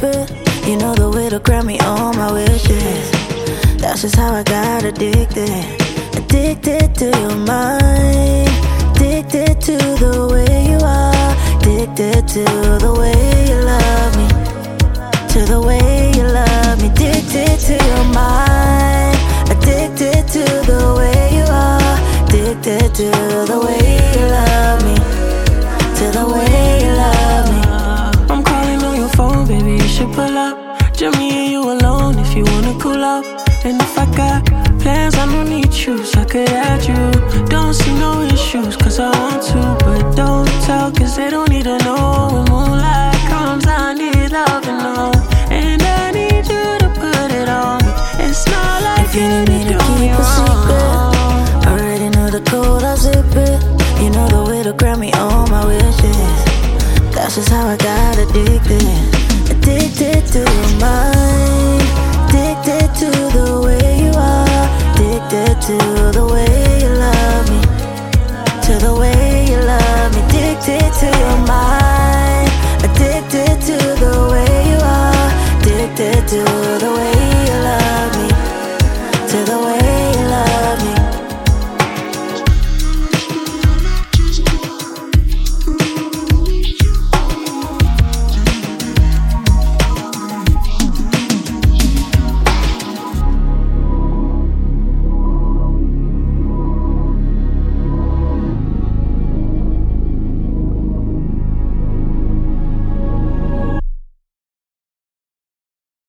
secret. You know the way to grant me all my wishes. That's just how I got addicted. Addicted to your mind. Addicted to the way you are. Addicted to the way you love me. To the way you love me. Addicted to your mind. Addicted to the way you are. Addicted to the way you love me. To the way you love me. I'm calling on your phone, baby, you should pull up. Just me and you alone if you wanna cool up. And if I got plans, I don't need you, so I could add you. Don't see no issues, cause I want to. But don't tell, cause they don't need to know. When moonlight comes, I need love and know. And I need you to put it on me. It's not like if you need me to keep a secret, already know the code, I'll zip it. You know the way to grant me all my wishes. That's just how I got addicted. Addicted to your mind. Addicted to the way you are. Addicted to the way you love me. To the way you love me. Addicted to your mind. Addicted to the way you are. Addicted to